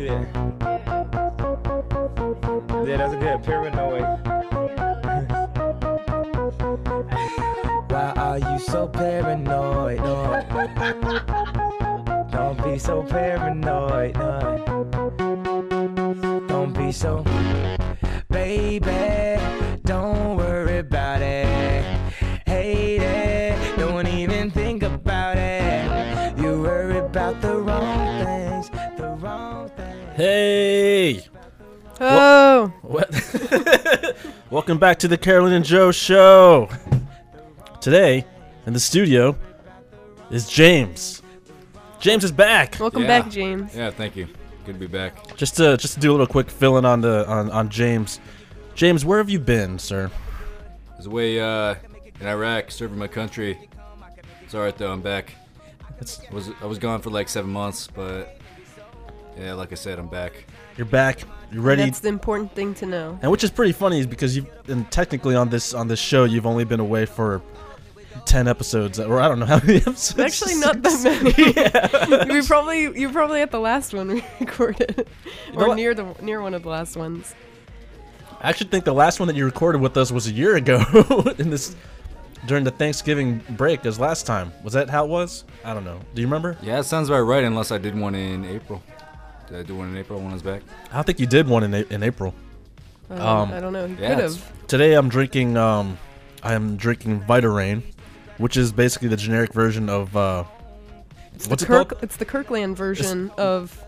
Yeah. Yeah, that's a good paranoid. Why are you so paranoid? No. Don't be so paranoid. No. Don't be so, baby. Don't worry about it. Hate it. Don't even think about it. You worry about the wrong things. The wrong things. Hey! Oh! What? Welcome back to the Carolyn and Joe Show. Today, in the studio, is James. James is back. Welcome back, James. Yeah, thank you. Good to be back. Just to do a little quick fill-in on James. James, where have you been, sir? I was away in Iraq serving my country. It's alright though, I'm back. I was gone for like 7 months, but yeah, like I said, I'm back. You're back. You're ready. That's the important thing to know. And which is pretty funny is because and technically on this show you've only been away for 10 episodes, or I don't know how many episodes. Actually, not that many. Yeah. You're probably at the last one we recorded, or near one of the last ones. I actually think the last one that you recorded with us was a year ago during the Thanksgiving break as last time. Was that how it was? I don't know. Do you remember? Yeah, it sounds about right, unless I did one in April. Did I do one in April when I was back? I don't think you did one in April. I don't know. You yeah, could have. Today I'm drinking Vitarain, which is basically the generic version of what's it called? It's the Kirkland version of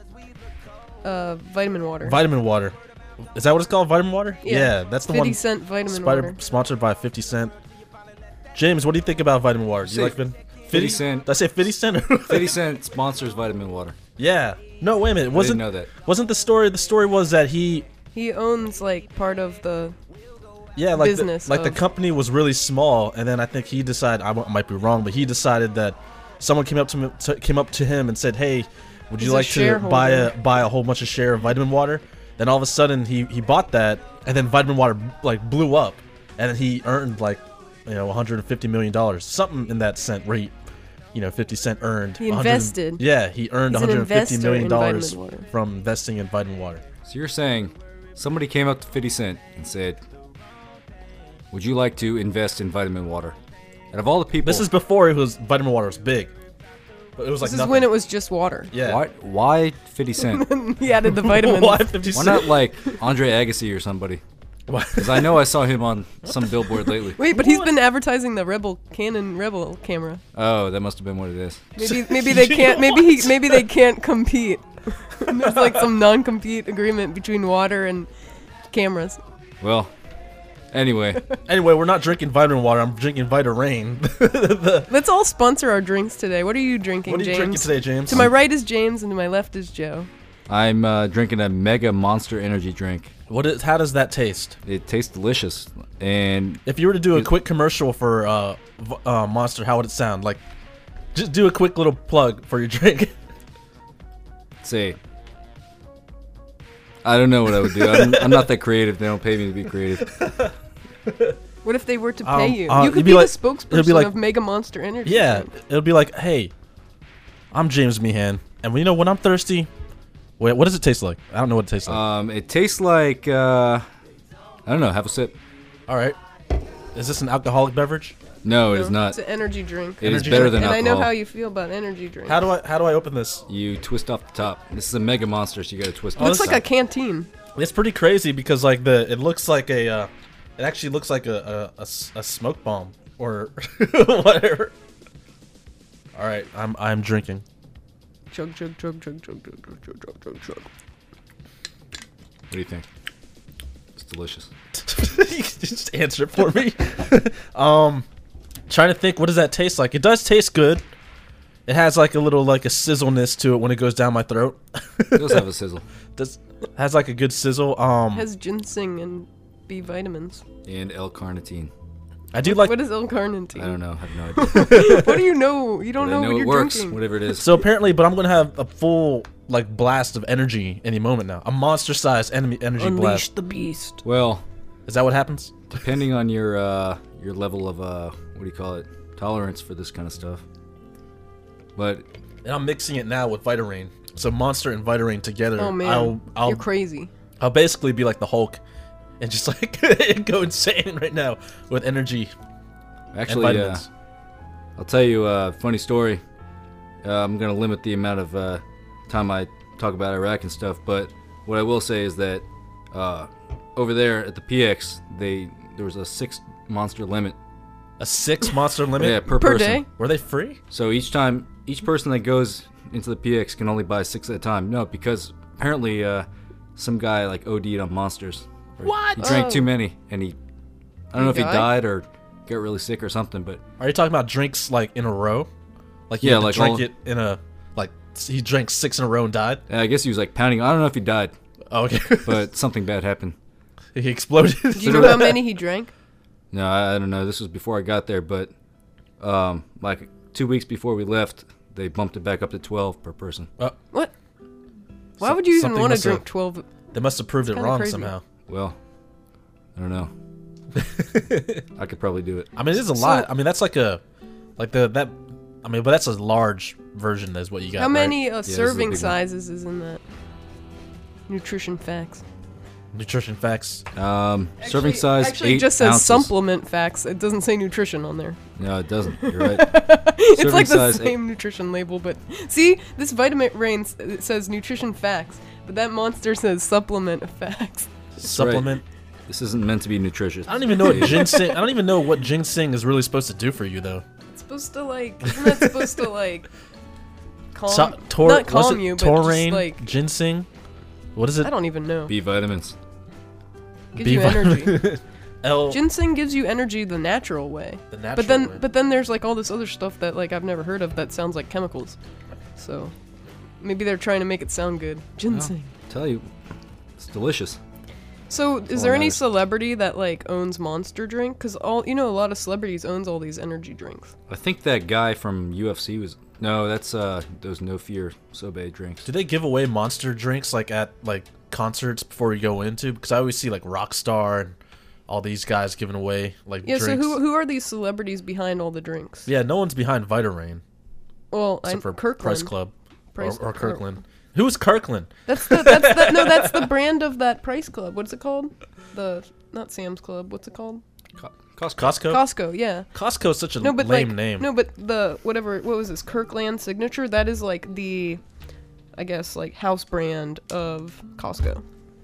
vitamin water. Vitamin water. Is that what it's called? Vitamin water? Yeah, that's the 50 one. cent vitamin water. Sponsored by 50 Cent. James, what do you think about vitamin water? Do you like 50 Cent. Did I say 50 Cent? 50 Cent sponsors vitamin water. Yeah. No, wait a minute. I didn't know that. Wasn't the story? The story was that he owns like part of the business. The of company was really small, and then I think he decided, I might be wrong, but he decided that someone came up to him and said, "Hey, would you like to buy a whole bunch of share of vitamin water?" Then all of a sudden he bought that, and then vitamin water like blew up, and then he earned like $150 million, something in that cent where he 50 Cent earned. He invested. Yeah, he earned He's an $150 million investor in from investing in vitamin water. So you're saying somebody came up to 50 Cent and said, "Would you like to invest in vitamin water?" And of all the people, This is before vitamin water was big. But it was This like is nothing. when it was just water. Yeah. why 50 Cent? He added the vitamins. Why 50 Why Cent? not like Andre Agassi or somebody? Because I know I saw him on some billboard lately. Wait, but he's been advertising the Canon Rebel camera. Oh, that must have been what it is. Maybe they can't. Maybe they can't compete. There's like some non-compete agreement between water and cameras. Well, anyway, Anyway, we're not drinking vitamin water. I'm drinking Vitarain. Let's all sponsor our drinks today. What are you drinking, What are you James? drinking today, James? To my right is James, and to my left is Joe. I'm drinking a Mega Monster energy drink. How does that taste? It tastes delicious, and If you were to do a quick commercial for Monster, how would it sound? Like, just do a quick little plug for your drink. say, I don't know what I would do. I'm not that creative. They don't pay me to be creative. What if they were to pay you? You you'd could be be like- the it'd be spokesperson like- of Mega Monster Energy. Yeah, Drink. it'll be like, hey, I'm James Meehan, and when I'm thirsty, wait, what does it taste like? I don't know what it tastes like. It tastes like I don't know. Have a sip. All right, is this an alcoholic beverage? No, it is not. It's an energy drink. It is Energy better drink. than And I alcohol. know how you feel about energy drinks. How do I open this? You twist off the top. This is a Mega Monster, so you gotta twist. It looks off like the a canteen. It's pretty crazy because like it looks like it actually looks like a smoke bomb or whatever. All right, I'm drinking. Chug, chug, chug, chug, chug, chug, chug, chug, chug, chug, chug. What do you think? It's delicious. Just answer it for me. Trying to think, what does that taste like? It does taste good. It has like a little like a sizzleness to it when it goes down my throat. It does have a sizzle. Has like a good sizzle. It has ginseng and B vitamins. And L-carnitine. I do like. What is L-carnitine? I don't know. I have no idea. What do you know? You don't But I know know what it you're works. drinking. Whatever it is. So apparently, but I'm gonna have a full like blast of energy any moment now. A monster-sized energy Unleash blast. the beast. Well, Is that what happens? depending on your level of what do you call it, tolerance for this kind of stuff. But And I'm mixing it now with Vitarain. so Monster and Vitamin together. Oh man, I'll you're crazy. I'll basically be like the Hulk, and just like go insane right now with energy. Actually, and vitamins. I'll tell you a funny story. I'm gonna limit the amount of time I talk about Iraq and stuff, but what I will say is that over there at the PX, there was a 6 monster limit. A 6 monster limit? Yeah, per Per person. day? Were they free? So each person that goes into the PX can only buy 6 at a time. No, because apparently some guy like OD'd on monsters. What? He drank Oh. too many, and I don't know if he died? died or got really sick or something, but Are you talking about drinks like in a row? Like you Yeah, had to like drink all- it in a like he drank 6 in a row and died. I guess he was like pounding. I don't know if he died, Oh, okay. but something bad happened. He exploded. Do you know how many he drank? No, I don't know. This was before I got there, but like 2 weeks before we left, they bumped it back up to 12 per person. What? Why would you even something want to must have- drink 12? They must have proved it kinda wrong crazy. somehow. Well, I don't know. I could probably do it. I mean, it is a lot. I mean, that's like but that's a large version. Is what you got. How right? many this is a serving big one. sizes is in that? Nutrition facts. Nutrition facts. Serving size Actually, 8 it just says ounces. supplement facts. It doesn't say nutrition on there. No, it doesn't. You're right. It's Serving like the size same nutrition label, but see, this vitamin rain it says nutrition facts, but that monster says supplement facts. Supplement. This isn't meant to be nutritious. I don't even know what ginseng. I don't even know what ginseng is really supposed to do for you, though. It's supposed to isn't that supposed to calm, not was calm it you, but taurine, just ginseng. What is it? I don't even know. B vitamins. Gives you energy. L. Ginseng gives you energy the natural way. The natural way. But then there's like all this other stuff that like I've never heard of that sounds like chemicals. So maybe they're trying to make it sound good. Ginseng. Tell you, it's delicious. So is all there any matters. celebrity that like owns Monster Drink? Because a lot of celebrities owns all these energy drinks. I think that guy from UFC was. No, that's those No Fear Sobe drinks. Do they give away monster drinks like at like concerts before you go into? Because I always see like Rockstar and all these guys giving away like Yeah. drinks. So who are these celebrities behind all the drinks? Yeah, no one's behind Vitarain Well, except for Kirkland. Price Club Price- or Kirkland. Who is Kirkland? That's the the brand of that Price Club. What's it called? Not Sam's Club. What's it called? Costco. Costco. Yeah. Costco is such a No, but lame like name. no, but what was this Kirkland Signature? That is like the, I guess like house brand of Costco.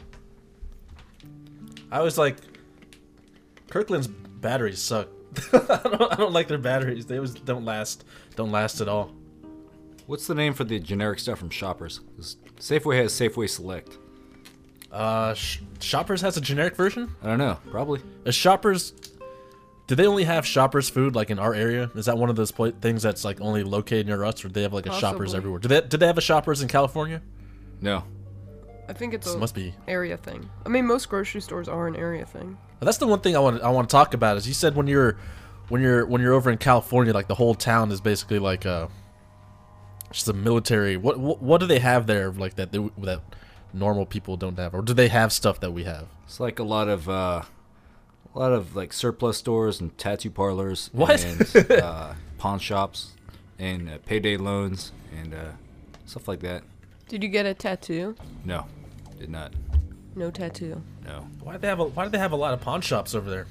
I was like, Kirkland's batteries suck. I don't like their batteries. They always don't last at all. What's the name for the generic stuff from Shoppers? 'Cause Safeway has Safeway Select. Shoppers has a generic version. I don't know. Probably. Is Shoppers? Do they only have Shoppers food like in our area? Is that one of those things that's like only located near us, or do they have like a Shoppers Possibly. everywhere? Do they have a Shoppers in California? No. I think it's This a must be. area thing. I mean, most grocery stores are an area thing. That's the one thing I want to talk about. Is you said when you're over in California, like the whole town is basically like just a military. What do they have there like that normal people don't have, or do they have stuff that we have? It's like a lot of like surplus stores and tattoo parlors. What? And pawn shops and payday loans and stuff like that. Did you get a tattoo? No, did not. No tattoo. No. Why do they have a lot of pawn shops over there?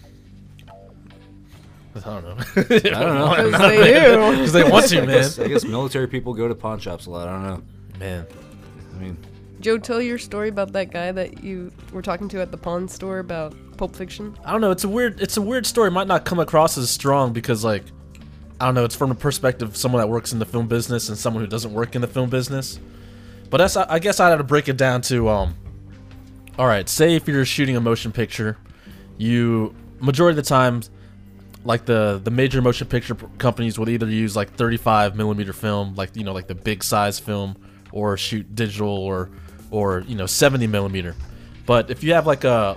I don't know. I don't know. Because they do. Because they want to, man. I guess military people go to pawn shops a lot. I don't know. Man, I mean, Joe, tell your story about that guy that you were talking to at the pawn store about Pulp Fiction. I don't know. It's a weird story. It might not come across as strong because like I don't know. It's from the perspective of someone that works in the film business and someone who doesn't work in the film business. But I guess I'd have to break it down to all right, say if you're shooting a motion picture, you majority of the time, like the major motion picture companies will either use like 35 millimeter film, like like the big size film, or shoot digital or 70 millimeter. But if you have there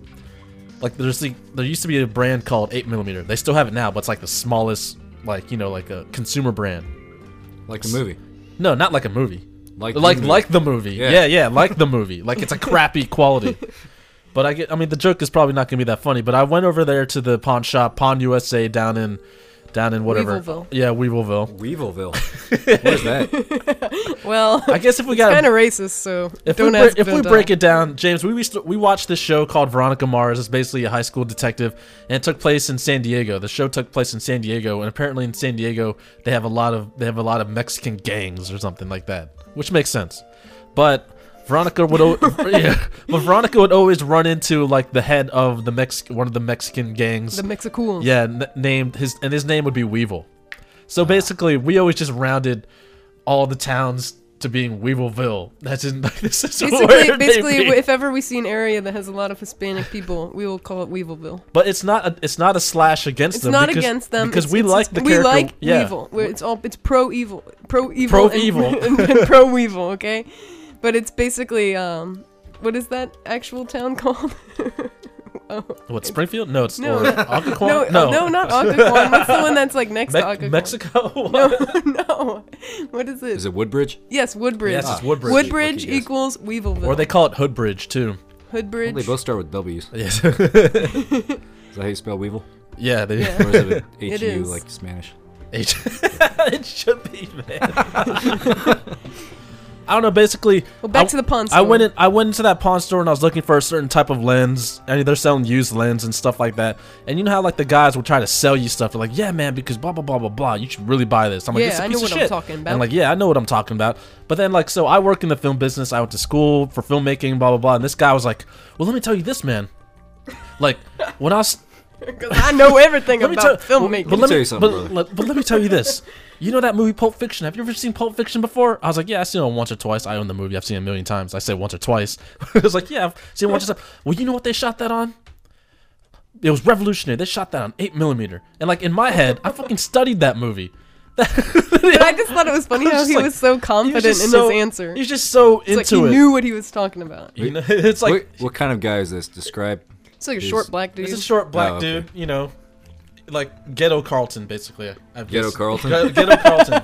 used to be a brand called 8 millimeter. They still have it now, but it's like the smallest, like a consumer brand. like a movie. No, not like a movie. Like the movie. Yeah. Yeah, like the movie. Like it's a crappy quality. But I mean the joke is probably not gonna be that funny. But I went over there to the pawn shop, Pawn USA down in down in whatever. Weevilville. Yeah, Weevilville. Weevilville. Where's that? Well, I guess if we got kind of racist, so if don't we, ask. if we don't break tell. it down, James, we watched this show called Veronica Mars. It's basically a high school detective, and it took place in San Diego. The show took place in San Diego, and apparently in San Diego they have a lot of Mexican gangs or something like that, which makes sense. But Veronica would Veronica would always run into like the head of one of the Mexican gangs. The Mexicools. Yeah, named his name would be Weevil. So basically, we always just rounded all the towns to being Weevilville. That's in like, this is Basically, if ever we see an area that has a lot of Hispanic people, we will call it Weevilville. But it's not a slash against them. It's not against them because it's, we it's like just, the we character. like yeah. Weevil. It's pro evil, Pro-evil. and pro Weevil. Okay, but it's basically what is that actual town called? What, Springfield? No, it's No. or Occoquan? No, not Occoquan. What's the one that's like next to Occoquan? Mexico? No. What is it? Is it Woodbridge? Yes, Woodbridge. Yes, it's Woodbridge. Woodbridge Lucky guess. equals Weevilville. Or they call it Hoodbridge too. Hoodbridge. Well, they both start with W's. Yes. Is that how you spell Weevil? Yeah, they. Yeah. Or is it It H-U is. like Spanish? It should be, man. I don't know. Basically, Well, back to the pawn store. I went into that pawn store and I was looking for a certain type of lens. And they're selling used lens and stuff like that. And you know how like the guys will try to sell you stuff. They're like, yeah, man, because blah blah blah blah blah. You should really buy this. I'm like, Yeah, it's a I piece know of what I'm shit. talking about. And like, yeah, I know what I'm talking about. But then like, so I work in the film business. I went to school for filmmaking, blah blah blah. And this guy was like, well, let me tell you this, man. Like when I was. Because I know everything Let me about tell- filmmaking. But me let tell me you something, but let me tell you this. You know that movie Pulp Fiction? Have you ever seen Pulp Fiction before? I was like, yeah, I've seen it once or twice. I own the movie. I've seen it a million times. I said once or twice. I was like, yeah, I've seen it once or twice. Well, you know what they shot that on? It was revolutionary. They shot that on 8mm. And like in my head, I fucking studied that movie. But I just thought it was funny I was how just he like- was so confident in his answer. He's just so It's like into he it. knew what he was talking about. You know, it's like what kind of guy is this? Describe. It's like a He's- short black dude. it's a short black Oh, okay. dude. You know, like ghetto Carlton, basically. Ghetto Carlton? Ghetto Carlton.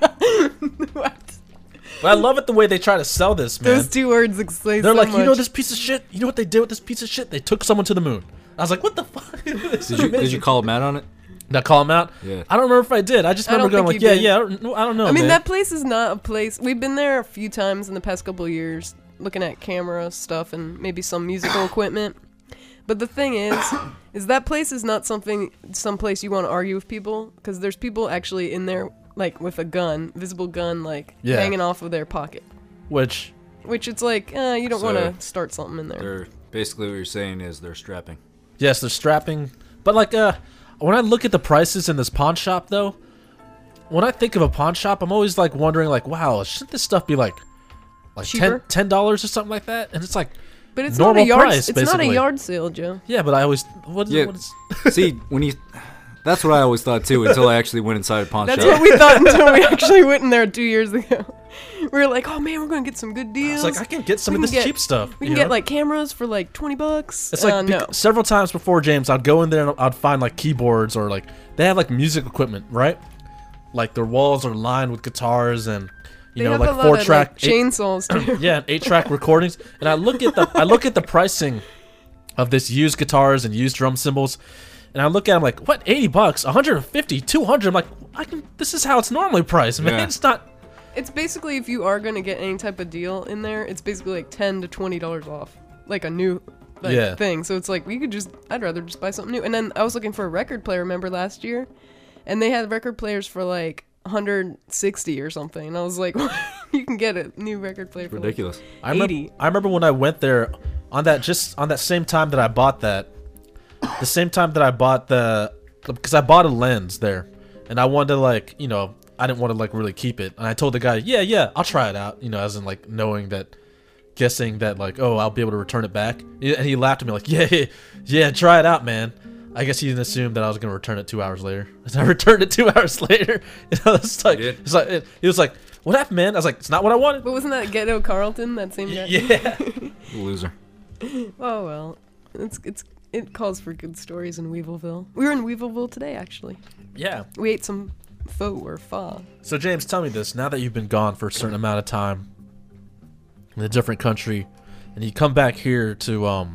What? But I love it the way they try to sell this, man. Those two words explain They're so like, much. you know this piece of shit? You know what they did with this piece of shit? They took someone to the moon. I was like, what the fuck? Did you call him out on it? Did I call him out? Yeah. I don't remember if I did. I just I remember don't going think like, you yeah, did. I don't know, I mean, man. that place is not a place. We've been there a few times in the past couple of years, looking at camera stuff and maybe some musical equipment. But the thing is that place is not some place you want to argue with people, because there's people actually in there, like with a gun, visible gun, like Yeah. hanging off of their pocket. Which, Which it's like, you don't So, want to start something in there. They're basically what you're saying is they're strapping. yes, they're strapping. But like, when I look at the prices in this pawn shop, though, when I think of a pawn shop, I'm always like wondering, like, wow, shouldn't this stuff be like Cheaper? $10 or something like that? And it's like, But it's normal not a yard. price, It's not a basically. yard sale, Joe. yeah, but I always Yeah. what is See, when you. That's what I always thought too until I actually went inside a pawn That's shop. what we thought until we actually went in there 2 years ago. We were like, oh man, we're gonna get some good deals. It's like I can get some We of can this get- cheap stuff. we you can get know? like cameras for like $20. It's like no. several times before, James, I'd go in there and I'd find like keyboards or like they have like music equipment, right? Like their walls are lined with guitars and you They know have like a lot 4-track, of, like, chainsaws too. yeah, 8-track recordings. And I look at the pricing of this used guitars and used drum cymbals, and I look at them like, what, $80, $150, $200? I'm like, this is how it's normally priced, man. Yeah. It's not. It's basically, if you are gonna get any type of deal in there, it's basically like $10 to $20 off, like a new Yeah. thing. So it's like I'd rather just buy something new. And then I was looking for a record player. Remember last year, and they had record players for like 160 or something. And I was like, you can get a new record player for Ridiculous. I 80. remember when I went there on that same time that I bought that, the same time that I bought because I bought a lens there, and I wanted to like, you know, I didn't want to like really keep it, and I told the guy, yeah, I'll try it out, you know, as in like guessing that like, oh, I'll be able to return it back, and he laughed at me like, yeah, try it out, man. I guess he didn't assume that I was gonna return it 2 hours later. And I returned it 2 hours later. And I was like, You did? it's like he was like, what happened, man? I was like, it's not what I wanted. But wasn't that Ghetto Carlton, that same guy? Yeah. Loser. Oh well, it calls for good stories in Weevilville. We were in Weevilville today, actually. Yeah. We ate some pho or pho. So James, tell me this: now that you've been gone for a certain amount of time in a different country, and you come back here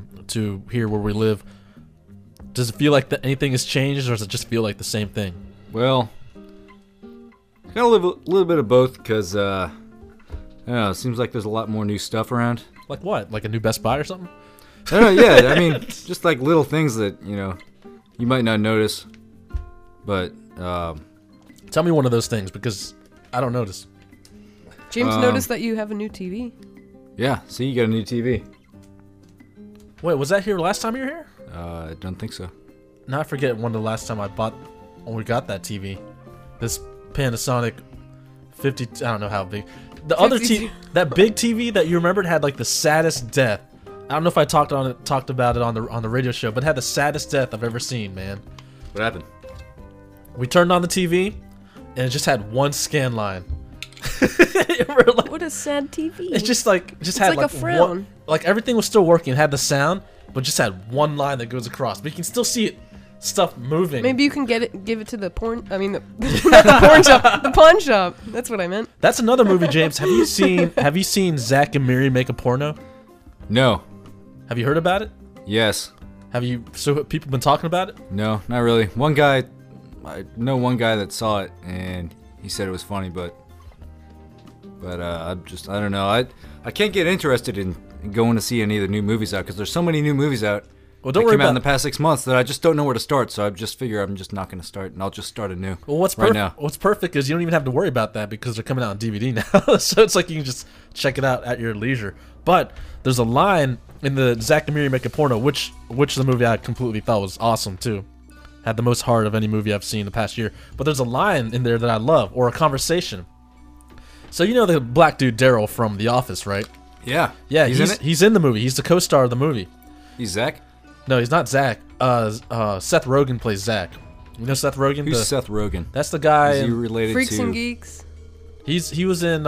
to here where we live, does it feel like that anything has changed, or does it just feel like the same thing? Well, kind of live a little bit of both because I don't know. It seems like there's a lot more new stuff around. Like what? Like a new Best Buy or something? I don't know. Yeah, I mean, just like little things that you might not notice, but Tell me one of those things because I don't notice. James noticed that you have a new TV. Yeah. See, you got a new TV. Wait, was that here last time you were here? I don't think so. No, I forget when the last time when we got that TV. This Panasonic 50, I don't know how big. The other TV, that big TV that you remembered had like the saddest death. I don't know if I talked about it on the radio show, but it had the saddest death I've ever seen, man. What happened? We turned on the TV, and it just had one scan line. What a sad TV. It's just like had like a frown. Like everything was still working, it had the sound, but just had one line that goes across. But you can still see stuff moving. Maybe you can give it to the porn. I mean, not the porn shop, the pawn shop. That's what I meant. That's another movie, James. Have you seen Zach and Miri make a porno? No. Have you heard about it? Yes. So people been talking about it? No, not really. I know one guy that saw it and he said it was funny, but I don't know. I can't get interested in going to see any of the new movies out because there's so many new movies out. Well, don't that worry came out about in the past 6 months that I just don't know where to start. So I just figure I'm just not going to start, and I'll just start anew. Well, what's perfect is you don't even have to worry about that because they're coming out on DVD now. So it's like you can just check it out at your leisure. But there's a line in the Zack and Miri Make a Porno, which the movie I completely thought was awesome too. Had the most heart of any movie I've seen in the past year. But there's a line in there that I love, or a conversation. So you know the black dude Daryl from The Office, right? Yeah. Yeah, he's in it. He's in the movie. He's the co-star of the movie. He's Zach. No, he's not Zach. Seth Rogen plays Zach. You know Seth Rogen? Who's Seth Rogen? That's the guy. Is he related Freaks to? and Geeks. He was in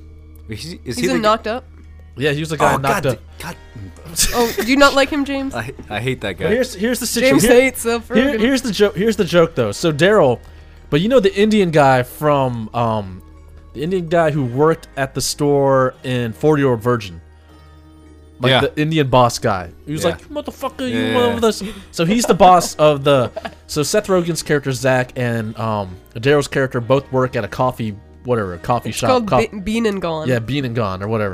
Is He's he in Knocked Up. Yeah, he was the guy in Knocked Up. God. Oh, do you not like him, James? I hate that guy. But here's the situation. James hates Seth Rogen. Here's the joke. Here's the joke though. So Daryl, but you know the Indian guy from the Indian guy who worked at the store in 40-Year-Old Virgin. Like Yeah. the Indian boss guy. He was Yeah. like, motherfucker, you Yeah. over this. So he's the boss of the. So Seth Rogen's character Zach and Daryl's character both work at a coffee shop. It's called Bean and Gone. Yeah, Bean and Gone or whatever.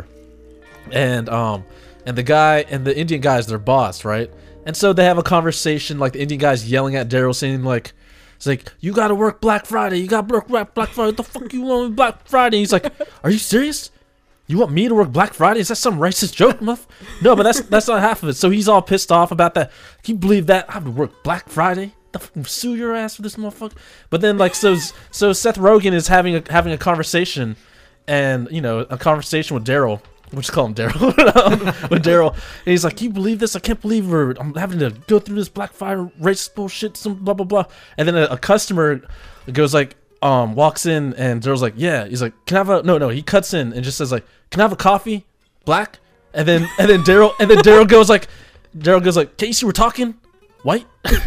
And the guy and the Indian guy is their boss, right? And so they have a conversation, like the Indian guy's yelling at Daryl, saying like, it's like, you gotta work Black Friday, you gotta work Black Friday, what the fuck you want with Black Friday? He's like, are you serious? You want me to work Black Friday? Is that some racist joke, muff? No, but that's not half of it. So he's all pissed off about that. Can you believe that? I have to work Black Friday? The fucking sue your ass for this motherfucker. But then like so Seth Rogen is having a conversation, and a conversation with Daryl. We'll just call him Daryl. With Daryl, and he's like, "You believe this? I can't believe I'm having to go through this Black Friday racist bullshit, some blah blah blah." And then a customer goes like, walks in, and Daryl's like, "Yeah." He's like, "Can I have a no?" He cuts in and just says like, "Can I have a coffee, black?" And then Daryl goes like, "Can't you see we're talking white?"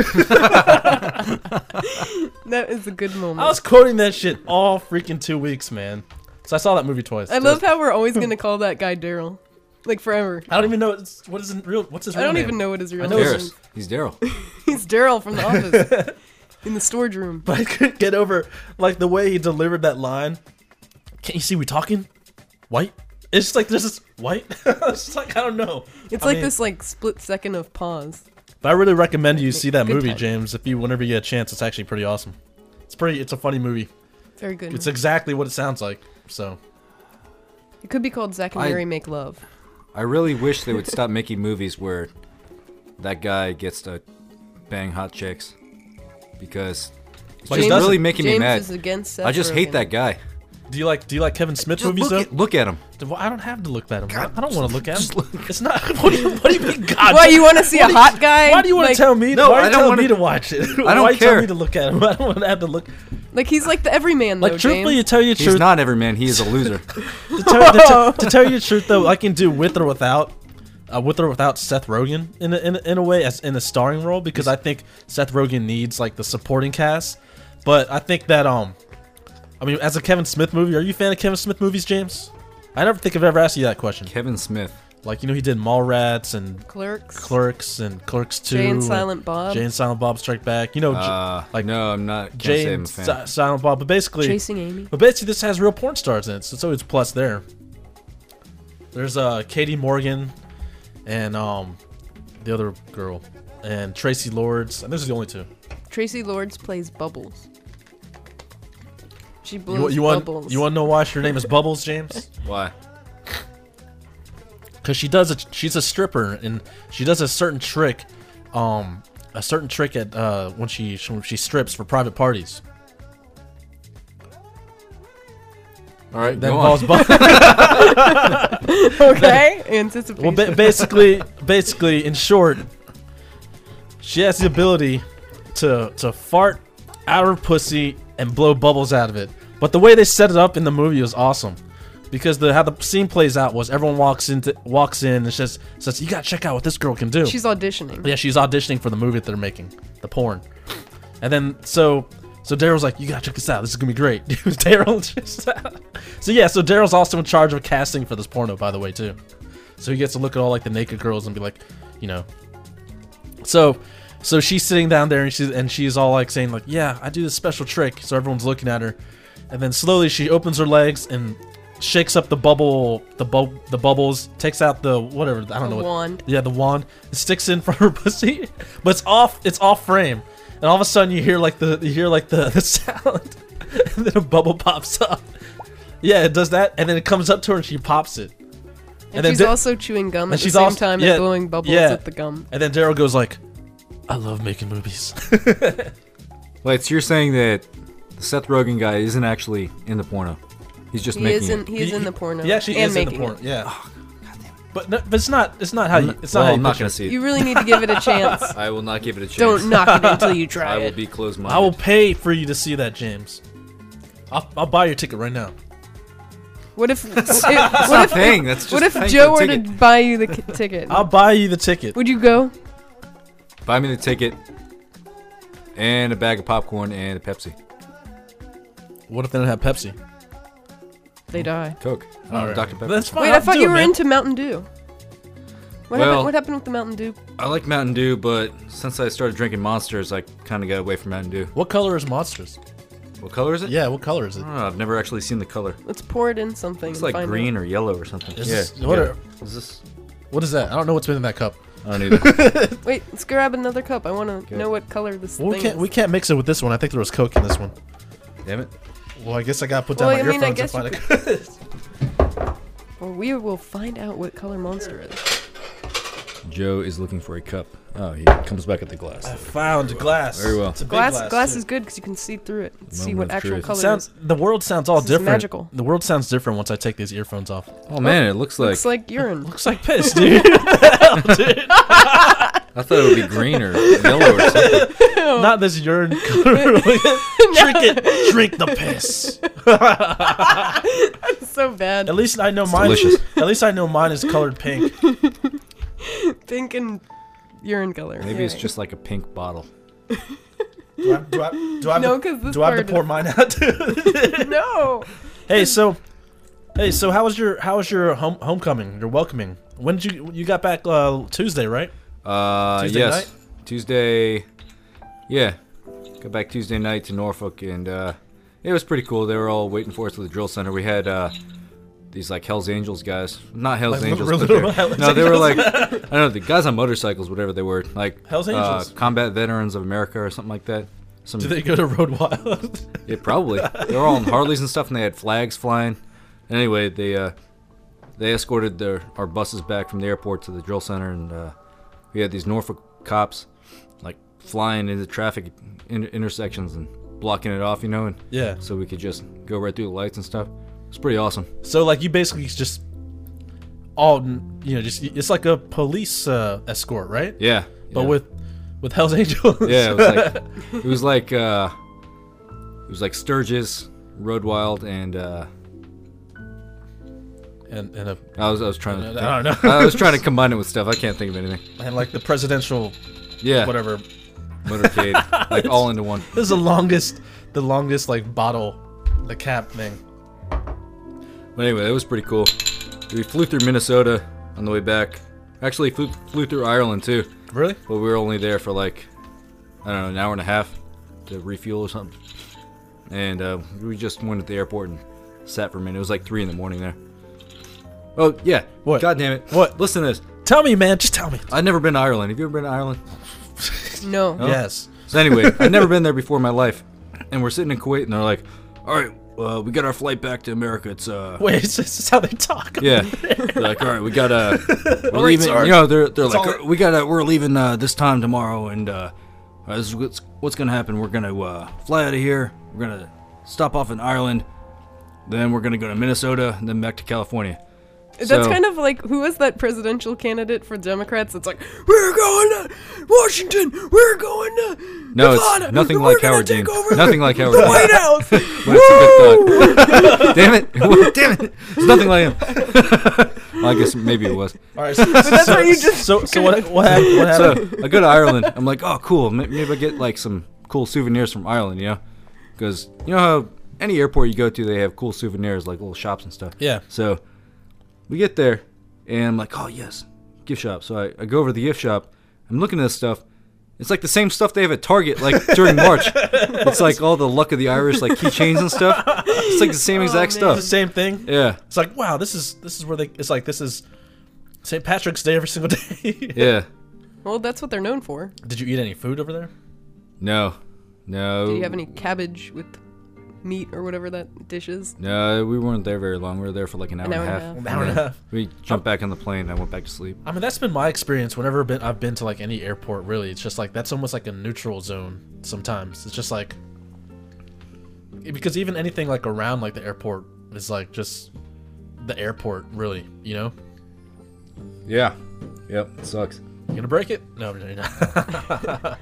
That is a good moment. I was quoting that shit all freaking 2 weeks, man. So I saw that movie twice. I love how we're always gonna call that guy Daryl, like forever. I don't even know what's his real name. I don't even know what his real I know name it's- is. He's Daryl. He's Daryl from The Office in the storage room. But I couldn't get over like the way he delivered that line. Can't you see we talking white? It's just like there's this white. It's just like I don't know. It's I like mean, this like split second of pause. But I really recommend you see that Good movie, time. James. Whenever you get a chance, it's actually pretty awesome. It's a funny movie. Very good. It's exactly what it sounds like. So It could be called Zack and Miri Make Love. I really wish they would stop making movies where that guy gets to bang hot chicks, because it's But he just doesn't. really making James me mad. is against Seth I just hate Rogen. that guy. do you like Kevin Smith Just movies though? look at him. Well, I don't have to look at him. I don't want to look at just him. look. It's not. What do you mean? God. Why you want to see a hot guy? Why do you want to Like- tell me? No, why I you don't tell wanna- me to watch it? I don't why you tell care. me to look at him? I don't want to have to look. Like he's like the everyman though, Like truthfully, to James. tell you the He's truth, not every man. He is a loser. to tell you the truth though, I can do with or without Seth Rogen in a way as in a starring role, because I think Seth Rogen needs like the supporting cast. But I think that I mean, as a Kevin Smith movie, are you a fan of Kevin Smith movies, James? I never think I've ever asked you that question. Kevin Smith. Like, you know, he did Mallrats and Clerks and Clerks 2. Jay and Silent Bob. Jay and Silent Bob Strike Back. You know, like no, I'm not. Can't Jay say I'm and a fan. Silent Bob, but basically, Chasing Amy. this has real porn stars in it, so it's always a plus there. There's Katie Morgan and the other girl and Tracy Lords, and those are the only two. Tracy Lords plays Bubbles. She blows bubbles. You want to know why her name is Bubbles, James? Why? Because she's a stripper, and she does a certain trick at when she strips for private parties. All right, That go involves Okay, anticipation. Well, basically, in short, she has the ability to fart out her pussy and blow bubbles out of it. But the way they set it up in the movie was awesome, because how the scene plays out was everyone walks in and says, "You gotta check out what this girl can do." She's auditioning. Yeah, she's auditioning for the movie that they're making, the porn. And then so Daryl's like, "You gotta check this out. This is gonna be great." Daryl just so Daryl's also in charge of casting for this porno, by the way, too. So he gets to look at all like the naked girls and be like, you know. So she's sitting down there and she's all like saying like, "Yeah, I do this special trick." So everyone's looking at her, and then slowly she opens her legs and shakes up the bubbles, takes out the whatever, I don't know. Wand. Yeah, the wand. It sticks in from her pussy, but it's off frame. And all of a sudden you hear like the sound, and then a bubble pops up. Yeah, it does that, and then it comes up to her and she pops it. And she's also chewing gum at the same time and blowing bubbles at the gum. And then Daryl goes like, "I love making movies." Wait, so you're saying that the Seth Rogen guy isn't actually in the porno? He's just making it. He is in the porno. He actually is in the porno. Yeah. Oh, but it's not how you. It's not how you. I'm not gonna see it. You really need to give it a chance. I will not give it a chance. Don't knock it until you try it. I will be closed-minded. I will pay for you to see that, James. I'll buy your ticket right now. What if? That's just what if paying Joe for were the to ticket. buy you the ticket? I'll buy you the ticket. Would you go? Buy me the ticket and a bag of popcorn and a Pepsi. What if they don't have Pepsi? They die. Coke. All right. Dr. Pepper. That's fine. Wait, I thought you were into Mountain Dew. Well- What happened with the Mountain Dew? I like Mountain Dew, but since I started drinking Monsters, I kind of got away from Mountain Dew. What color is Monsters? What color is it? Yeah, what color is it? I don't know. I've never actually seen the color. Let's pour it in something. It's and like find green out. or yellow or something. Is Yeah. this- what yeah. are- Is this? What is that? I don't know what's been in that cup. I don't either. Wait, let's grab another cup. I want to know what color this Well, thing we is. can't mix it with this one. I think there was Coke in this one. Damn it. Well, I guess I gotta put down Well, my I mean, I earphones and guess find it. Well, we will find out what color Monster is. Joe is looking for a cup. Oh, he comes back at the glass. I found glass. Very well. It's a big Glass too. is good because you can see through it and see Moment what of actual truth. color Sounds is. the world sounds all This is different. magical. The world sounds different once I take these earphones off. Oh man, it looks like. Looks like urine. Looks like piss, dude. I thought it would be green or yellow or something. Not this urine color. Drink the piss. It's so bad. At least I know mine. delicious. At least I know mine is colored pink. Pink and urine color. Maybe it's Anyway. just like a pink bottle. Do I No, 'cause this do I have part to pour is- mine out too? No. Hey, so how was your homecoming? Your welcoming? When did you got back? Tuesday, right? Tuesday Yes. night? Tuesday. Yeah. Got back Tuesday night to Norfolk, and it was pretty cool. They were all waiting for us at the drill center. We had these like Hell's Angels guys, not Hell's Like Angels. little but they're- Hell's no, they were Angels? like I don't know, the guys on motorcycles, whatever they were, like Hell's Angels. Combat Veterans of America or something like that. Some Did they go to Road Wild? Yeah, probably. They were all on Harleys and stuff, and they had flags flying. Anyway, they escorted our buses back from the airport to the drill center, and we had these Norfolk cops like flying into traffic intersections and blocking it off, and Yeah. so we could just go right through the lights and stuff. It's pretty awesome. So like you basically just just it's like a police escort, right? Yeah, But yeah. with Hell's Angels. yeah, it was like Sturgis, Road Wild, and and a I was trying to. I don't know. I was trying to combine it with stuff. I can't think of anything. and like the presidential Yeah, whatever. motorcade, like all into one. This is the longest like bottle, the cap thing. But anyway, it was pretty cool. We flew through Minnesota on the way back. Actually, flew through Ireland too. Really? But we were only there for like, I don't know, an hour and a half to refuel or something. And we just went to the airport and sat for a minute. It was like 3 in the morning there. Oh, yeah. What? God damn it. What? Listen to this. Tell me, man. Just tell me. I've never been to Ireland. Have you ever been to Ireland? No. No? Yes. So anyway, I've never been there before in my life. And we're sitting in Kuwait and they're like, all right, we got our flight back to America. It's Wait, this is how they talk. yeah. They're like, all right, we got we're right, leaving. sorry. You know, they're like, all- we're leaving this time tomorrow, and this is what's gonna happen. We're gonna fly out of here. We're gonna stop off in Ireland. Then we're gonna go to Minnesota, and then back to California. That's So- kind of like, who was that presidential candidate for Democrats? It's like, we're going to Washington, we're going to No, Nevada, it's nothing we're like gonna Howard take Dean. over Nothing like Howard the Dean. White House. But it's a good thought. Damn it! Damn it! It's nothing like him. Well, I guess maybe it was. All right. So, that's what you just- So what happened? What happened? So I go to Ireland. I'm like, oh, cool. Maybe I get like some cool souvenirs from Ireland, you know? Because you know how any airport you go to, they have cool souvenirs, like little shops and stuff. Yeah. So we get there, and I'm like, oh, yes, gift shop. So I go over to the gift shop. I'm looking at this stuff. It's like the same stuff they have at Target, like during March. It's like all the Luck of the Irish, like keychains and stuff. It's like the same exact The stuff. same thing. Yeah, It's like, wow, this is where they. It's like this is St. Patrick's Day every single day. yeah. Well, that's what they're known for. Did you eat any food over there? No. Do you have any cabbage with meat or whatever that dish is? No, we weren't there very long. We were there for like an hour and a half. An hour and a half. We jumped back on the plane and I went back to sleep. I mean, that's been my experience whenever I've been to like any airport. Really, it's just like that's almost like a neutral zone. Sometimes it's just like because even anything like around like the airport is like just the airport. Really, you know. Yeah. Yep. It sucks. You gonna break it? No, you're not.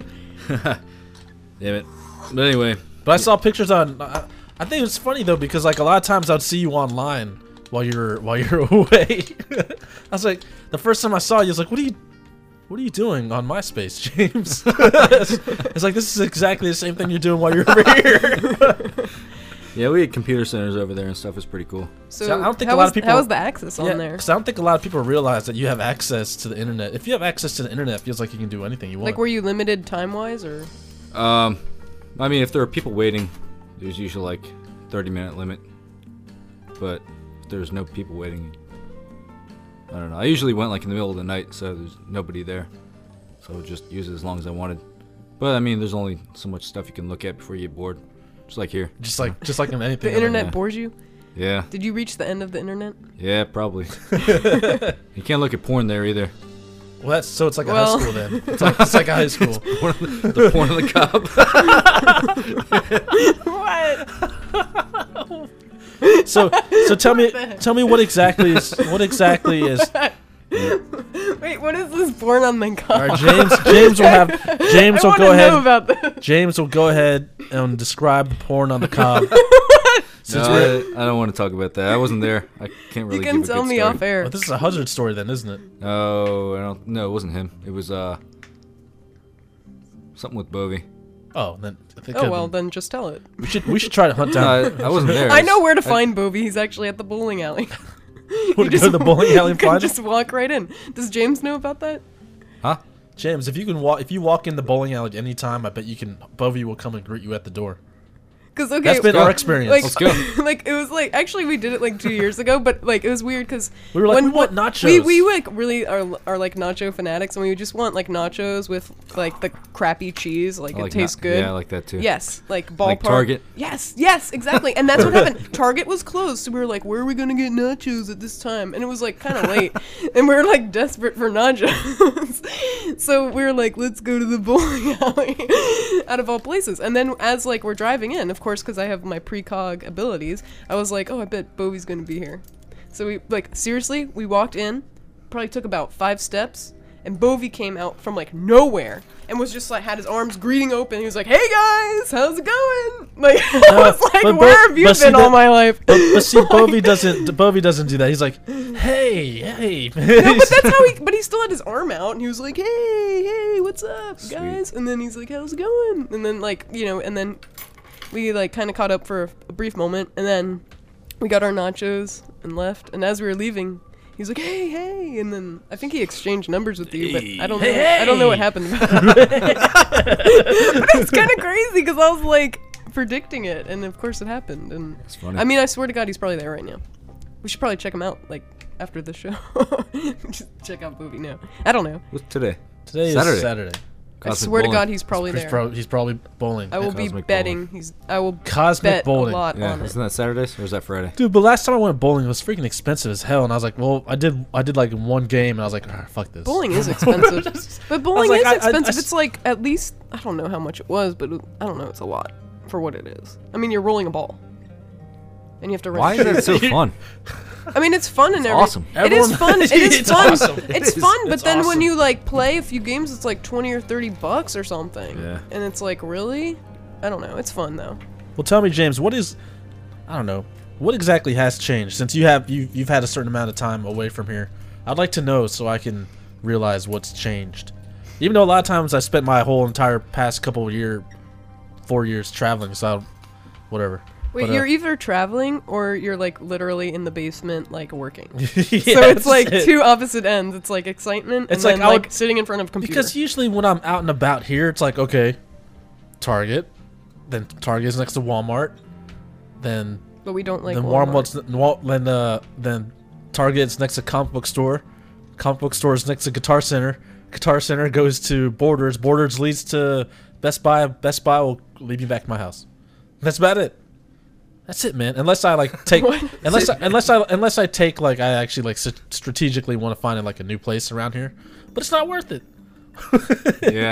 Damn it. But anyway. But I saw pictures on. I think it's funny though because like a lot of times I'd see you online while you're away. I was like, the first time I saw you, I was like, what are you doing on MySpace, James? It's like this is exactly the same thing you're doing while you're over here. Yeah, we had computer centers over there and stuff. It's pretty cool. So I don't think how a lot was- of people- How was the access on there? Because I don't think a lot of people realize that you have access to the internet. If you have access to the internet, it feels like you can do anything you want. Like, were you limited time-wise, or? I mean, if there are people waiting, there's usually like 30-minute limit. But if there's no people waiting, I don't know. I usually went like in the middle of the night, so there's nobody there. So I would just use it as long as I wanted. But I mean, there's only so much stuff you can look at before you get bored. Just like here. just like in anything. The internet yeah. bores you? Yeah. Did you reach the end of the internet? Yeah, probably. You can't look at porn there either. Well, it's like a Well- high school then. It's like a high school. The porn of the cop. What? So tell me what exactly is Wait, what is this born on the all right, cop? James I will want go to ahead. know about this. James will go ahead and describe the porn on the cob. Since No, we're, I don't want to talk about that. I wasn't there. I can't really You can give a tell good me story. off air. well, this is a Hazard story then, isn't it? No, I don't. No, it wasn't him. It was something with Bovey. Oh, then I think Oh well, then just tell it. we should try to hunt No, down. I wasn't there. I know where to find Bovey. He's actually at the bowling alley. Would go to the bowling alley You and can find him? just walk right in. Does James know about that? Huh? James, if you walk in the bowling alley at any time, I bet Bovey will come and greet you at the door. Because okay, That's been go. our experience. like, Let's go. like it was like actually we did it like 2 years ago, but like it was weird because We were like, we want nachos. We like really are like nacho fanatics, and we just want like nachos with like the crappy cheese, like I it like tastes na- good. Yeah, I like that too. Yes, like ballpark. Like Target? Yes, exactly. And that's what happened. Target was closed, so we were like, where are we gonna get nachos at this time? And it was like kind of late, and we were like desperate for nachos. So we were like, let's go to the bowling alley, out of all places. And then as like we're driving in, of course, because I have my precog abilities, I was like, oh, I bet Bovey's gonna be here. So we like seriously, we walked in, probably took about 5 steps. And Bovey came out from like nowhere and was just like had his arms greeting open. He was like, "Hey guys, how's it going?" Like I was like, but "Where have you but see been all that- my life?" But see, Bovey doesn't do that. He's like, hey. No, but that's how he. But he still had his arm out, and he was like, "Hey, what's up, guys?" And then he's like, "How's it going?" And then like and then we like kind of caught up for a brief moment, and then we got our nachos and left. And as we were leaving, He's like, hey, and then I think he exchanged numbers with you, but I don't know. Hey, I don't know what happened. But it's kind of crazy because I was like predicting it, and of course it happened. And It's funny. I mean, I swear to God, he's probably there right now. We should probably check him out, like after the show. Just check out Booby now. I don't know. What's today? Today Saturday. is Saturday. I Cosmic swear to bowling. God, he's probably there. He's probably bowling. I will be Cosmic betting. I will Cosmic bet bowling. a lot Yeah, on it. isn't that Saturdays or is that Friday? Dude, but last time I went bowling, it was freaking expensive as hell, and I was like, well, I did like one game, and I was like, fuck this. Bowling is expensive, but bowling like, is I- expensive. I- It's like at least I don't know how much it was, but I don't know. It's a lot for what it is. I mean, you're rolling a ball, and you have to. Why is that so fun? I mean, it's fun and everything. awesome. It is fun. It is It's fun. awesome. It's It is. fun, but It's then when awesome. you like play a few games, it's like $20 or $30 or something. Yeah. And it's like, really? I don't know. It's fun though. Well, tell me, James, what exactly has changed since you've had a certain amount of time away from here? I'd like to know so I can realize what's changed. Even though a lot of times I spent my whole entire past 4 years traveling, so whatever. Wait, But, you're either traveling or you're like literally in the basement, like working. yeah, So it's like it. two opposite ends. It's like excitement It's and like then I like would- sitting in front of a computer. Because usually when I'm out and about here, it's like, okay, Target, then Target is next to Walmart, then but we don't like then Walmart. then Target's next to comic book store is next to Guitar Center goes to Borders leads to Best Buy will lead me back to my house. That's about it. That's it, man. Unless I like take What? unless I take like I actually like strategically want to find like a new place around here, but it's not worth it. Yeah.